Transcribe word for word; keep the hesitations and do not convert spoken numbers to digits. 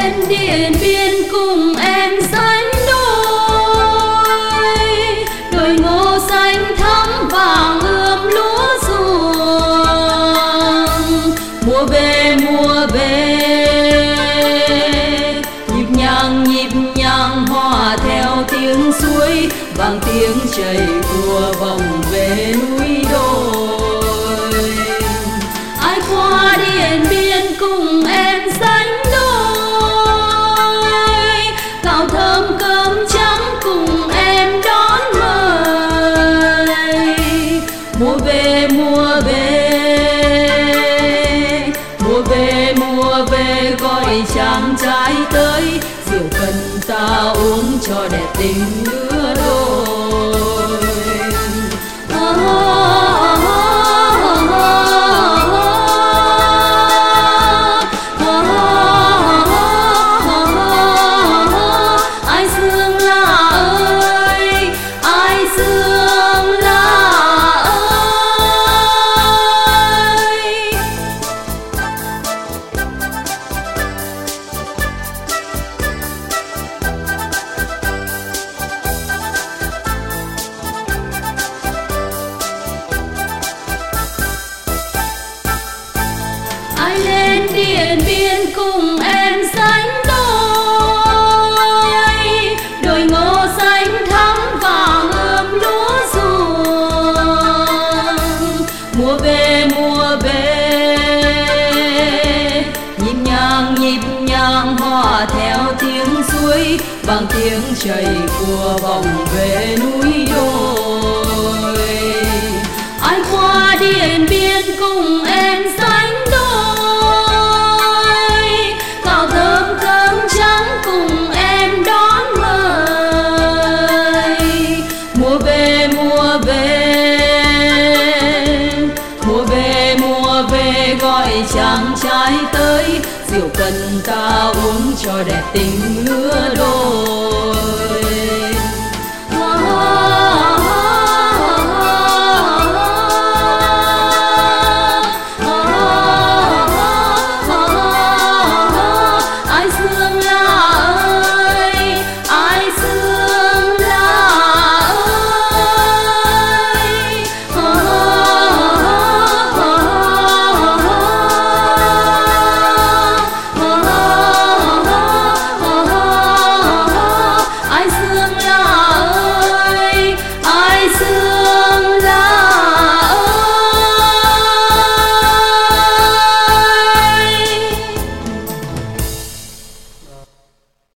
lên Điện Biên cùng em sánh đôi, đồi ngô xanh thắm vàng ươm lúa ruộng. Mùa về mùa về, nhịp nhàng nhịp nhàng hòa theo tiếng suối, vang tiếng chảy của vòng về núi đồi. Ai qua Điện Biên cùng em sánh đôi, gạo thơm cơm trắng cùng em đón mời. Mùa về mùa về, mùa về mùa về gọi chàng trai tới, rượu cần ta uống cho đẹp tình lứa đôi. Ai lên Điện Biên cùng em sánh đôi, đồi ngô xanh thắm vàng ươm lúa ruộng. Mùa về mùa về, nhịp nhàng nhịp nhàng hòa theo tiếng suối, vang tiếng chảy của vòng về núi đồi. Ai qua Điện Biên cùng em sánh đôi, gạo thơm cơm trắng cùng em đón mời. Mùa về mùa về, mùa về mùa về gọi chàng trai tới, rượu cần ta uống cho đẹp tình lứa đôi.